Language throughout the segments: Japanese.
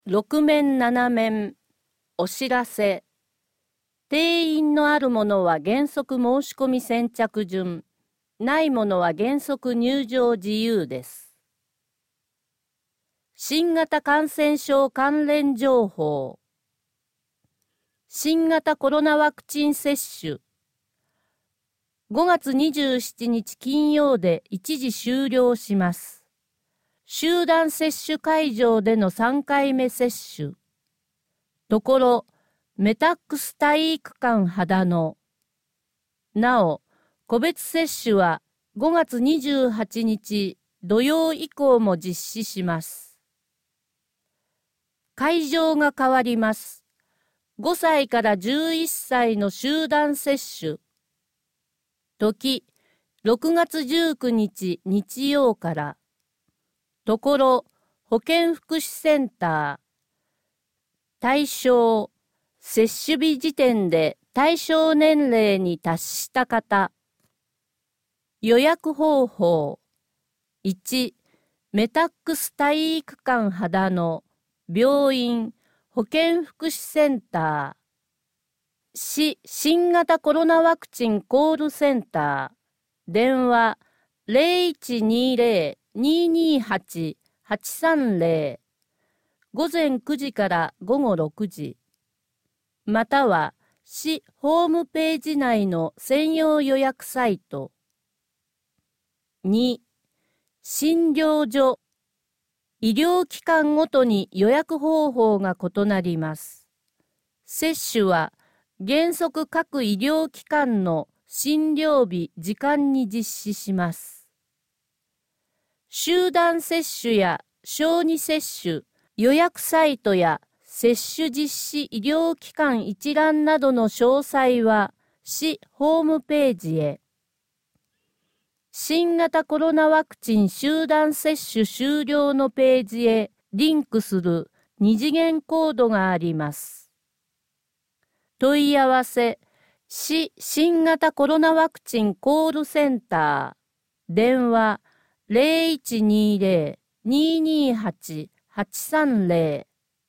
6面7面お知らせ。定員のあるものは原則申し込み先着順、ないものは原則入場自由です。新型感染症関連情報。新型コロナワクチン接種。5月27日金曜で一時終了します。集団接種会場での3回目接種。ところ、メタックス体育館秦野。なお、個別接種は5月28日土曜以降も実施します。会場が変わります。5歳から11歳の集団接種。時、6月19日日曜から。ところ、保健福祉センター。対象、接種日時点で対象年齢に達した方。予約方法。1、メタックス体育館秦野、病院、保健福祉センター。市新型コロナワクチンコールセンター。電話 0120-228-830。午前9時から午後6時。または、市ホームページ内の専用予約サイト。2、診療所。医療機関ごとに予約方法が異なります。接種は原則各医療機関の診療日・時間に実施します。集団接種や小児接種、予約サイトや接種実施医療機関一覧などの詳細は市ホームページへ。新型コロナワクチン集団接種終了のページへリンクする二次元コードがあります。問い合わせ、市新型コロナワクチンコールセンター。電話0120-228-830。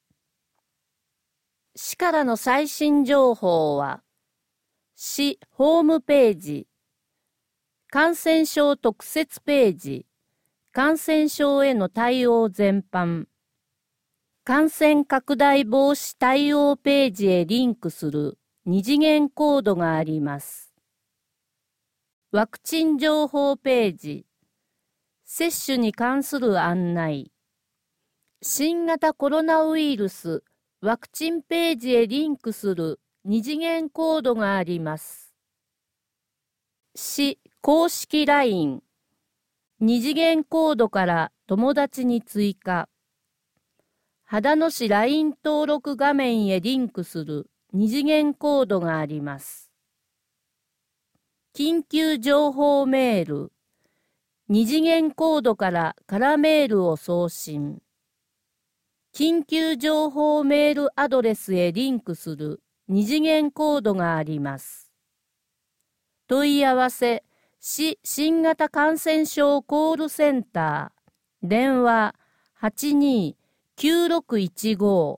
市からの最新情報は、市ホームページ、感染症特設ページ、感染症への対応全般、感染拡大防止対応ページへリンクする二次元コードがあります。ワクチン情報ページ、接種に関する案内、新型コロナウイルスワクチンページへリンクする二次元コードがあります。市公式 LINE、二次元コードから友達に追加。秦野市 LINE 登録画面へリンクする二次元コードがあります。緊急情報メール。二次元コードから空メールを送信。緊急情報メールアドレスへリンクする二次元コードがあります。問い合わせ、市新型感染症コールセンター。電話82-9615。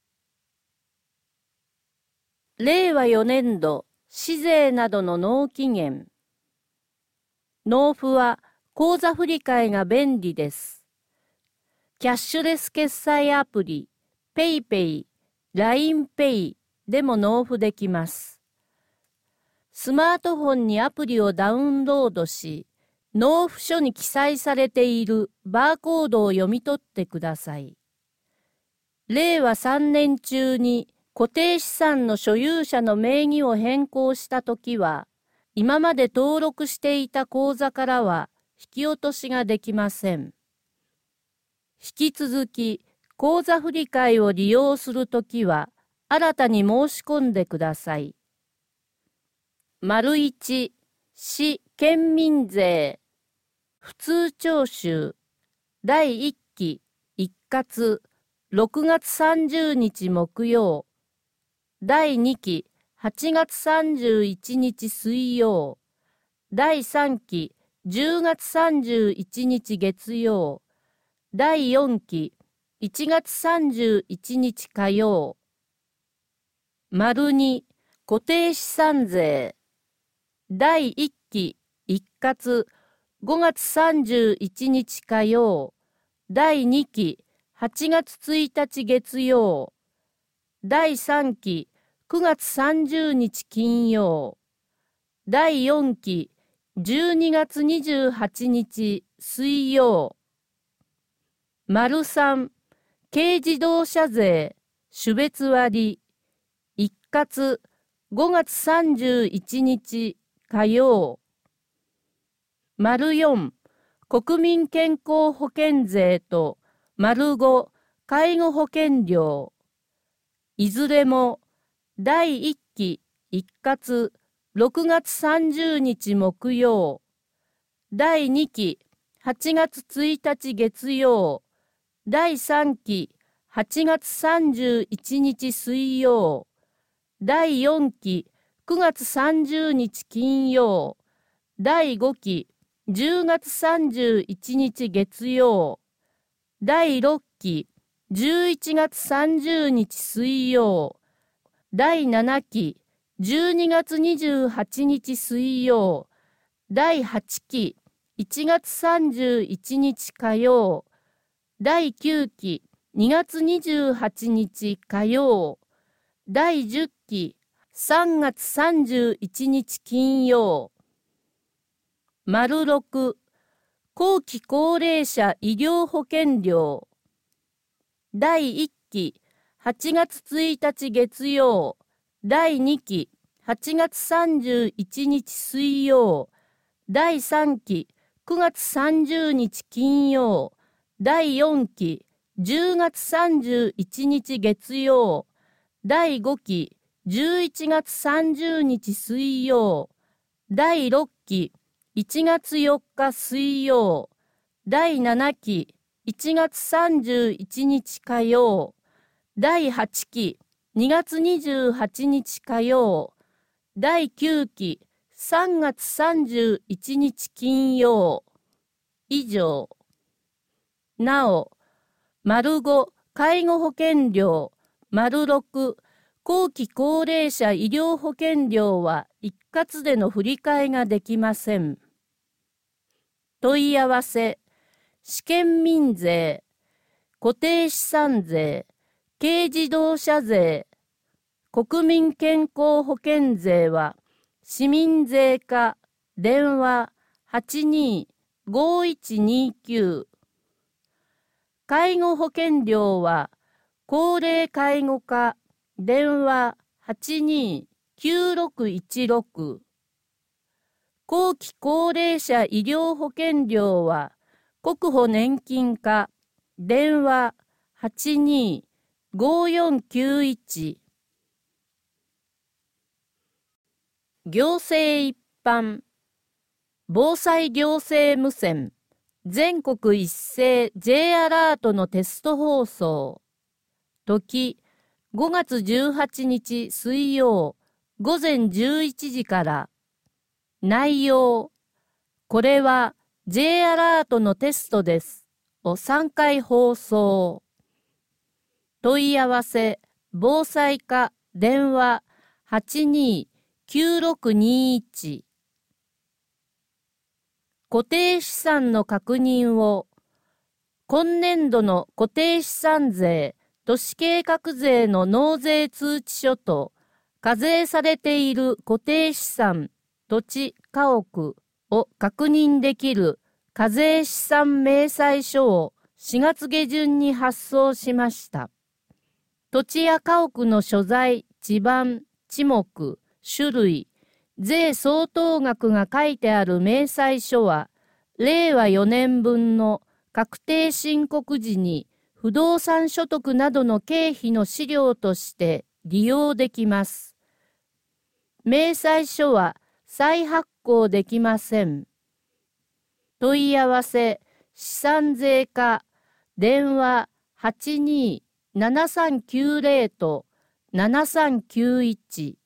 令和4年度、市税などの納期限。納付は口座振替が便利です。キャッシュレス決済アプリ、PayPay、LINEPay でも納付できます。スマートフォンにアプリをダウンロードし、納付書に記載されているバーコードを読み取ってください。令和3年中に固定資産の所有者の名義を変更したときは、今まで登録していた口座からは引き落としができません。引き続き、口座振替を利用するときは、新たに申し込んでください。1、市県民税、普通徴収、第1期一括、6月30日木曜、第2期8月31日水曜、第3期10月31日月曜、第4期 1月31日火曜。2、固定資産税。第1期一括5月31日火曜。第2期8月1日月曜。第3期9月30日金曜。第4期12月28日水曜。3、軽自動車税種別割一括5月31日火曜。4、国民健康保険税と5、介護保険料。いずれも第1期一括6月30日木曜。第2期8月1日月曜。第3期8月31日水曜。第4期9月30日金曜。第5期10月31日月曜。第6期11月30日水曜。第7期12月28日水曜。第8期1月31日火曜。第9期2月28日火曜。第10期3月31日金曜。6、後期高齢者医療保険料。第1期8月1日月曜。第2期8月31日水曜。第3期9月30日金曜。第4期10月31日月曜。第5期11月30日水曜。第6期1月4日水曜。第7期1月31日火曜。第8期2月28日火曜。第9期3月31日金曜。以上。なお、5、介護保険料、6、後期高齢者医療保険料は一括での振り替えができません。問い合わせ、試験民税、固定資産税、軽自動車税、国民健康保険税は市民税課電話82-5129。介護保険料は高齢介護課電話82-9616。後期高齢者医療保険料は国保年金課電話82-5491。行政一般防災行政無線全国一斉 J アラートのテスト放送。時、5月18日水曜午前11時から。内容、これは J アラートのテストです。を3回放送。問い合わせ、防災課電話82-9621。固定資産の確認を、今年度の固定資産税、都市計画税の納税通知書と、課税されている固定資産、土地、家屋を確認できる課税資産明細書を4月下旬に発送しました。土地や家屋の所在、地盤、地目、種類、税相当額が書いてある明細書は、令和4年分の確定申告時に不動産所得などの経費の資料として利用できます。明細書は再発行できません。問い合わせ、資産税課、電話82-7390-7391